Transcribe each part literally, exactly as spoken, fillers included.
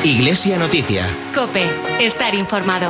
Iglesia Noticia. COPE. Estar informado.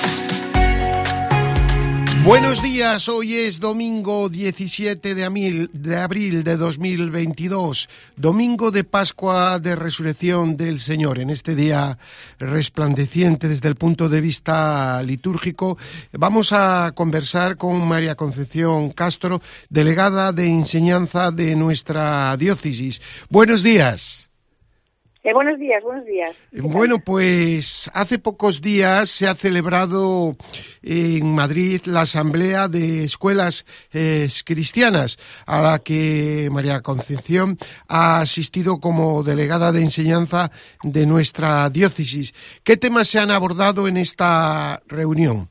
Buenos días, hoy es domingo diecisiete de abril de dos mil veintidós, domingo de Pascua de Resurrección del Señor. En este día resplandeciente desde el punto de vista litúrgico, vamos a conversar con María Concepción Castro, delegada de enseñanza de nuestra diócesis. Buenos días. Eh, buenos días, buenos días. Bueno, pues hace pocos días se ha celebrado en Madrid la Asamblea de Escuelas eh, Cristianas, a la que María Concepción ha asistido como delegada de enseñanza de nuestra diócesis. ¿Qué temas se han abordado en esta reunión?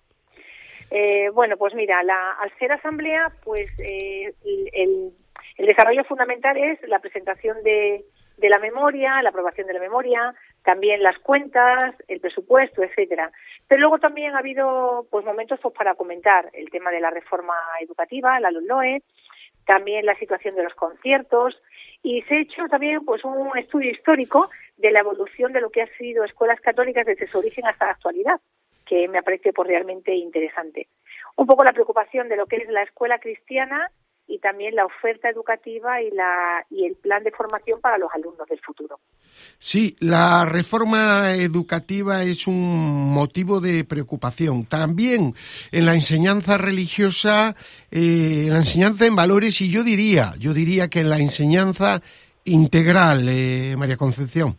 Eh, bueno, pues mira, la, al ser asamblea, pues eh, el, el desarrollo fundamental es la presentación de de la memoria, la aprobación de la memoria, también las cuentas, el presupuesto, etcétera. Pero luego también ha habido pues momentos pues, para comentar el tema de la reforma educativa, la LOMLOE, también la situación de los conciertos, y se ha hecho también pues un estudio histórico de la evolución de lo que ha sido escuelas católicas desde su origen hasta la actualidad, que me parece pues realmente interesante. Un poco la preocupación de lo que es la escuela cristiana y también la oferta educativa y la y el plan de formación para los alumnos del futuro. Sí, la reforma educativa es un motivo de preocupación. También en la enseñanza religiosa, eh, en la enseñanza en valores, y yo diría, yo diría que en la enseñanza integral, eh, María Concepción.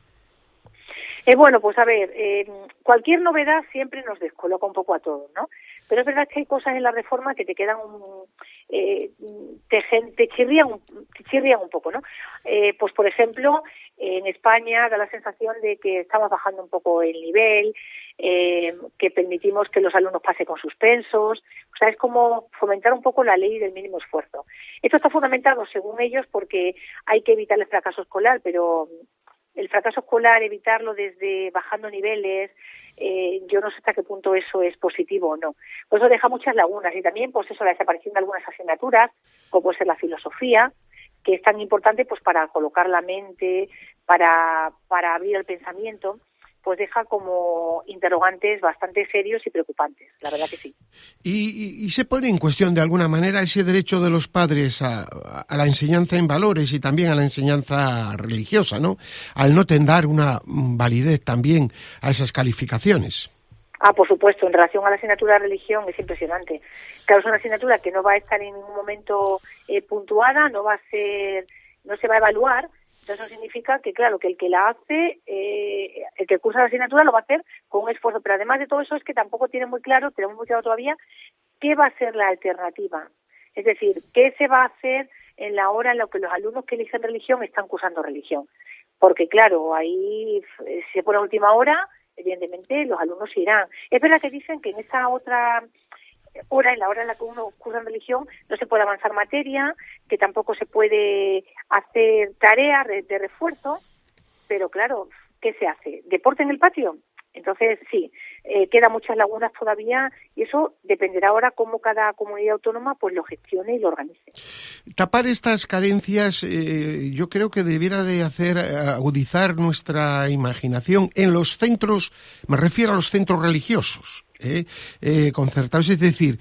Eh, bueno, pues a ver, eh, cualquier novedad siempre nos descoloca un poco a todos, ¿no? Pero es verdad que hay cosas en la reforma que te quedan, un, eh, te, te, chirrían, te chirrían un poco, ¿no? Eh, pues, por ejemplo, en España da la sensación de que estamos bajando un poco el nivel, eh, que permitimos que los alumnos pasen con suspensos. O sea, es como fomentar un poco la ley del mínimo esfuerzo. Esto está fundamentado, según ellos, porque hay que evitar el fracaso escolar, pero el fracaso escolar, evitarlo desde bajando niveles, eh, yo no sé hasta qué punto eso es positivo o no. Pues eso deja muchas lagunas y también pues eso la desaparición de algunas asignaturas, como puede ser la filosofía, que es tan importante pues para colocar la mente, para, para abrir el pensamiento, pues deja como interrogantes bastante serios y preocupantes, la verdad que sí. Y, y, y se pone en cuestión de alguna manera ese derecho de los padres a, a la enseñanza en valores y también a la enseñanza religiosa, ¿no? Al no tener una validez también a esas calificaciones. Ah, por supuesto, en relación a la asignatura de religión es impresionante. Claro, es una asignatura que no va a estar en ningún momento eh, puntuada, no va a ser, no se va a evaluar. Eso significa que, claro, que el que la hace, eh, el que cursa la asignatura lo va a hacer con un esfuerzo, pero además de todo eso es que tampoco tiene muy claro, tenemos muy claro todavía, qué va a ser la alternativa. Es decir, qué se va a hacer en la hora en la que los alumnos que eligen religión están cursando religión. Porque, claro, ahí si se pone a última hora, evidentemente los alumnos irán. Es verdad que dicen que en esa otra hora, en la hora en la que uno cursa en religión, no se puede avanzar materia, que tampoco se puede hacer tareas de, de refuerzo, pero claro, ¿qué se hace? ¿Deporte en el patio? Entonces, sí, eh, quedan muchas lagunas todavía y eso dependerá ahora cómo cada comunidad autónoma pues lo gestione y lo organice. Tapar estas carencias eh, yo creo que debiera de hacer agudizar nuestra imaginación en los centros, me refiero a los centros religiosos. Eh, eh, concertados, es decir,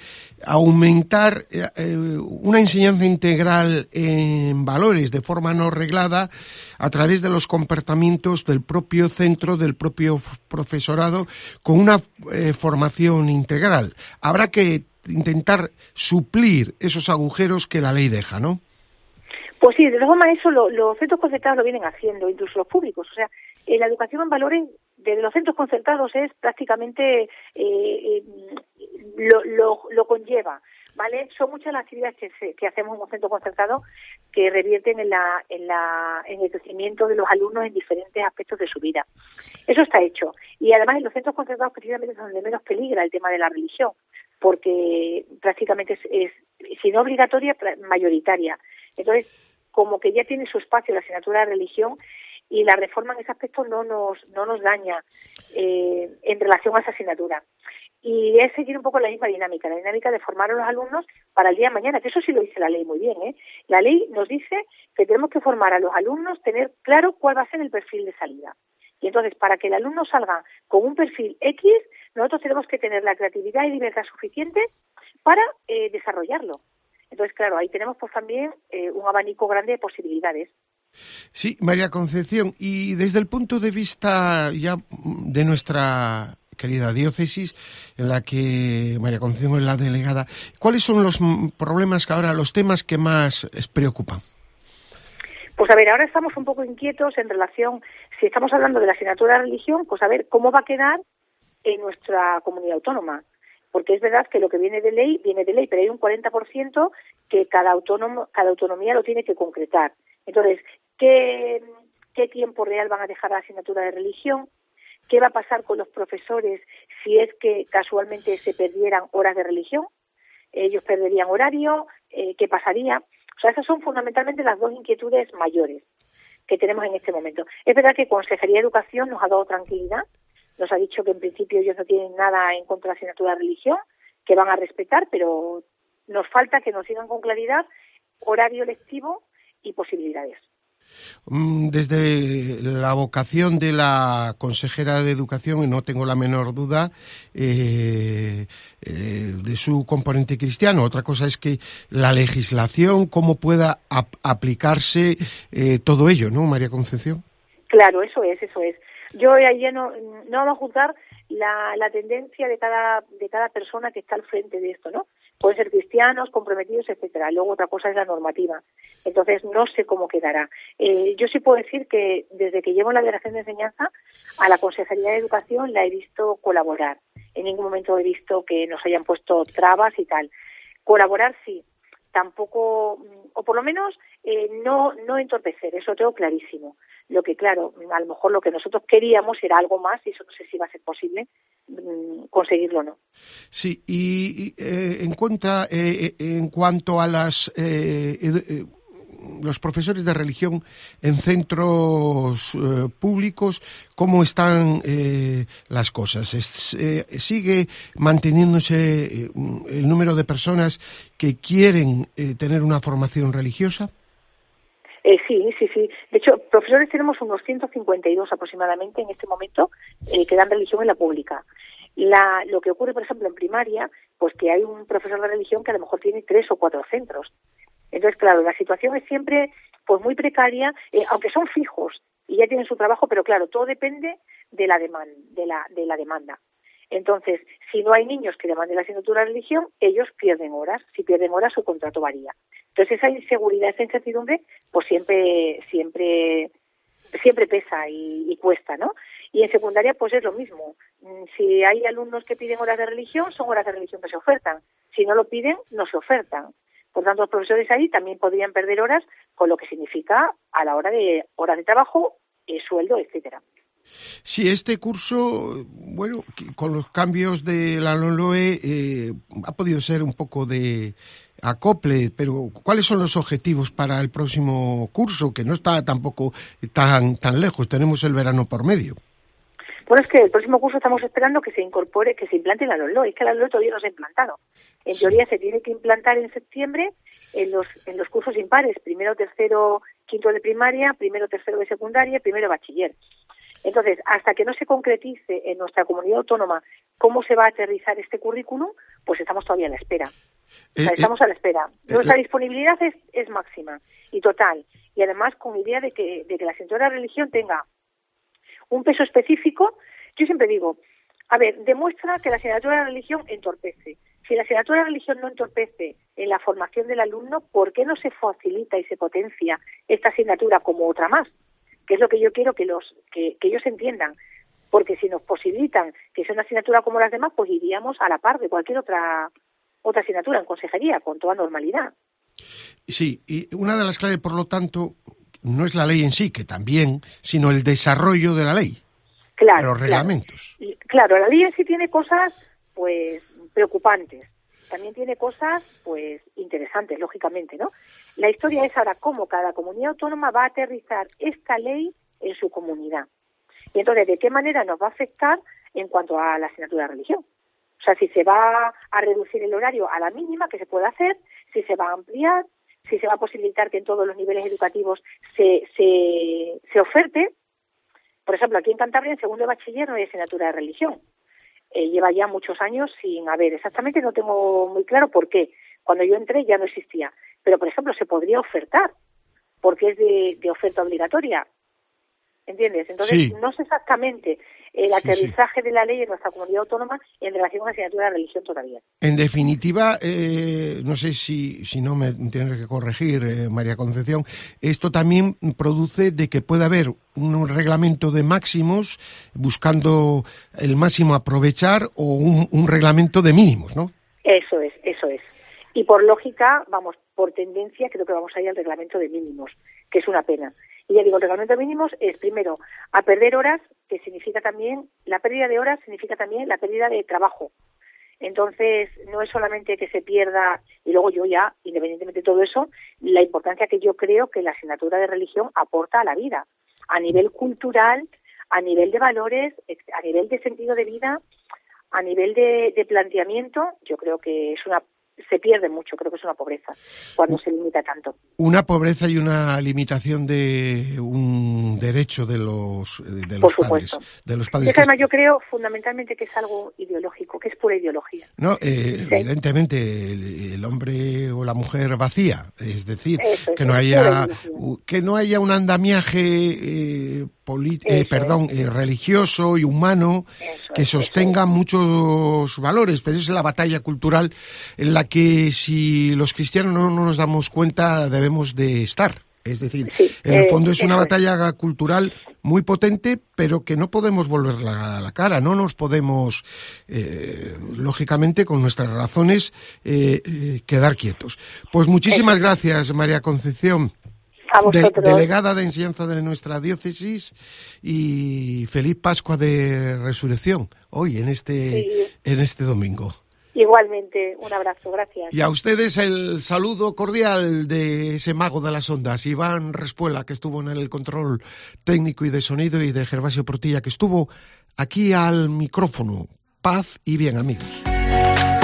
aumentar eh, una enseñanza integral en valores de forma no reglada a través de los comportamientos del propio centro, del propio profesorado, con una eh, formación integral. Habrá que intentar suplir esos agujeros que la ley deja, ¿no? Pues sí, de todas formas eso lo, los centros concertados lo vienen haciendo, incluso los públicos. O sea, eh, la educación en valores de los centros concertados es prácticamente eh, eh, lo, lo, lo conlleva, ¿vale? Son muchas las actividades que, se, que hacemos en un centro concertado que revierten en la, en la en el crecimiento de los alumnos en diferentes aspectos de su vida. Eso está hecho. Y además en los centros concertados precisamente es donde menos peligra el tema de la religión, porque prácticamente es, es si no obligatoria, mayoritaria. Entonces, como que ya tiene su espacio la asignatura de religión, y la reforma en ese aspecto no nos no nos daña eh, en relación a esa asignatura. Y es seguir un poco la misma dinámica, la dinámica de formar a los alumnos para el día de mañana, que eso sí lo dice la ley muy bien, ¿eh? La ley nos dice que tenemos que formar a los alumnos, tener claro cuál va a ser el perfil de salida. Y entonces, para que el alumno salga con un perfil X, nosotros tenemos que tener la creatividad y libertad suficiente para eh, desarrollarlo. Entonces, claro, ahí tenemos pues también eh, un abanico grande de posibilidades. Sí, María Concepción, y desde el punto de vista ya de nuestra querida diócesis, en la que María Concepción es la delegada, ¿cuáles son los problemas que ahora, los temas que más les preocupan? Pues a ver, ahora estamos un poco inquietos en relación, si estamos hablando de la asignatura de religión, pues a ver cómo va a quedar en nuestra comunidad autónoma. Porque es verdad que lo que viene de ley, viene de ley, pero hay un cuarenta por ciento que cada autónomo, cada autonomía lo tiene que concretar. Entonces, ¿qué, qué tiempo real van a dejar la asignatura de religión? ¿Qué va a pasar con los profesores si es que casualmente se perdieran horas de religión? ¿Ellos perderían horario? Eh, ¿Qué pasaría? O sea, esas son fundamentalmente las dos inquietudes mayores que tenemos en este momento. Es verdad que Consejería de Educación nos ha dado tranquilidad, nos ha dicho que en principio ellos no tienen nada en contra de la asignatura de religión, que van a respetar, pero nos falta que nos digan con claridad horario lectivo y posibilidades. Desde la vocación de la consejera de Educación, y no tengo la menor duda eh, eh, de su componente cristiano. Otra cosa es que la legislación, cómo pueda ap- aplicarse eh, todo ello, ¿no, María Concepción? Claro, eso es, eso es. Yo ahí ya no, no vamos a juzgar la, la tendencia de cada, de cada persona que está al frente de esto, ¿no? Pueden ser cristianos, comprometidos, etcétera. Luego otra cosa es la normativa. Entonces no sé cómo quedará. Eh, yo sí puedo decir que desde que llevo la Delegación de Enseñanza, a la Consejería de Educación la he visto colaborar. En ningún momento he visto que nos hayan puesto trabas y tal. Colaborar sí, tampoco, o por lo menos eh, no, no entorpecer, eso lo tengo clarísimo. Lo que, claro, a lo mejor lo que nosotros queríamos era algo más y eso no sé si va a ser posible mmm, conseguirlo o no. Sí, y, y eh, en, cuenta, eh, en cuanto a las eh, eh, los profesores de religión en centros eh, públicos, ¿cómo están eh, las cosas? Es, eh, ¿Sigue manteniéndose eh, el número de personas que quieren eh, tener una formación religiosa? Eh, sí, sí, sí. De hecho, profesores tenemos unos ciento cincuenta y dos aproximadamente en este momento eh, que dan religión en la pública. La, lo que ocurre, por ejemplo, en primaria, pues que hay un profesor de religión que a lo mejor tiene tres o cuatro centros. Entonces, claro, la situación es siempre pues muy precaria, eh, aunque son fijos y ya tienen su trabajo, pero claro, todo depende de la demanda, de la, de la demanda. Entonces, si no hay niños que demanden la asignatura de religión, ellos pierden horas. Si pierden horas, su contrato varía. Entonces, esa inseguridad, esa incertidumbre, pues siempre, siempre, siempre pesa y, y cuesta, ¿no? Y en secundaria, pues es lo mismo. Si hay alumnos que piden horas de religión, son horas de religión que se ofertan. Si no lo piden, no se ofertan. Por tanto, los profesores ahí también podrían perder horas, con lo que significa a la hora de horas de trabajo, eh, sueldo, etcétera. Sí, este curso, bueno, con los cambios de la LOMLOE eh, ha podido ser un poco de acople, pero ¿cuáles son los objetivos para el próximo curso? Que no está tampoco tan, tan lejos, tenemos el verano por medio. Bueno, es que el próximo curso estamos esperando que se incorpore, que se implante la LOMLOE. Es que la LOMLOE todavía no se ha implantado. En sí. teoría se tiene que implantar en septiembre en los, en los cursos impares, primero, tercero, quinto de primaria, primero, tercero de secundaria, primero de bachiller. Entonces, hasta que no se concretice en nuestra comunidad autónoma cómo se va a aterrizar este currículum, pues estamos todavía a la espera. O sea, estamos a la espera. Nuestra disponibilidad es, es máxima y total. Y además con idea de que, de que la asignatura de religión tenga un peso específico. Yo siempre digo, a ver, demuestra que la asignatura de religión entorpece. Si la asignatura de religión no entorpece en la formación del alumno, ¿por qué no se facilita y se potencia esta asignatura como otra más? Que es lo que yo quiero que los que, que ellos entiendan. Porque si nos posibilitan que sea una asignatura como las demás, pues iríamos a la par de cualquier otra otra asignatura en consejería, con toda normalidad. Sí, y una de las claves, por lo tanto, no es la ley en sí, que también, sino el desarrollo de la ley, claro, de los reglamentos. Claro. claro, la ley en sí tiene cosas, pues, preocupantes. También tiene cosas, pues, interesantes, lógicamente, ¿no? La historia es ahora cómo cada comunidad autónoma va a aterrizar esta ley en su comunidad. Y entonces, ¿de qué manera nos va a afectar en cuanto a la asignatura de religión? O sea, si se va a reducir el horario a la mínima que se puede hacer, si se va a ampliar, si se va a posibilitar que en todos los niveles educativos se, se, se oferte. Por ejemplo, aquí en Cantabria, en segundo de bachiller, no hay asignatura de religión. Eh, lleva ya muchos años sin haber. Exactamente no tengo muy claro por qué. Cuando yo entré ya no existía. Pero, por ejemplo, se podría ofertar, porque es de, de oferta obligatoria. ¿Entiendes? Entonces, sí. no sé exactamente el sí, aterrizaje sí. de la ley en nuestra comunidad autónoma en relación a la asignatura de religión todavía. En definitiva, eh, no sé si, si no me tienes que corregir, eh, María Concepción, esto también produce de que pueda haber un reglamento de máximos buscando el máximo aprovechar o un, un reglamento de mínimos, ¿no? Eso es, eso es. Y por lógica, vamos, por tendencia, creo que vamos a ir al reglamento de mínimos, que es una pena. Y ya digo, el reglamento de mínimos es, primero, a perder horas, que significa también, la pérdida de horas significa también la pérdida de trabajo. Entonces, no es solamente que se pierda, y luego yo ya, independientemente de todo eso, la importancia que yo creo que la asignatura de religión aporta a la vida, a nivel cultural, a nivel de valores, a nivel de sentido de vida, a nivel de, de planteamiento, yo creo que es una se pierde mucho, creo que es una pobreza cuando se limita tanto. Una pobreza y una limitación de un derecho de los de los Por padres, supuesto. de los padres. Es que además yo creo fundamentalmente que es algo ideológico, que es pura ideología. No, eh, sí. evidentemente el, el hombre o la mujer vacía, es decir, Eso, que no haya que no haya un andamiaje eh, polit, eh, perdón, es. eh, religioso y humano eso que es, sostenga eso. muchos valores, pero es la batalla cultural en la que si los cristianos no nos damos cuenta debemos de estar. Es decir, sí, en el fondo eh, es una batalla es. cultural muy potente, pero que no podemos volver la, la cara, no nos podemos, eh, lógicamente, con nuestras razones, eh, eh, quedar quietos. Pues muchísimas eso. gracias, María Concepción, de, delegada de enseñanza de nuestra diócesis, y feliz Pascua de Resurrección hoy, en este, sí. en este domingo. Igualmente, un abrazo, gracias. Y a ustedes el saludo cordial de ese mago de las ondas, Iván Respuela, que estuvo en el control técnico y de sonido, y de Gervasio Portilla, que estuvo aquí al micrófono. Paz y bien, amigos.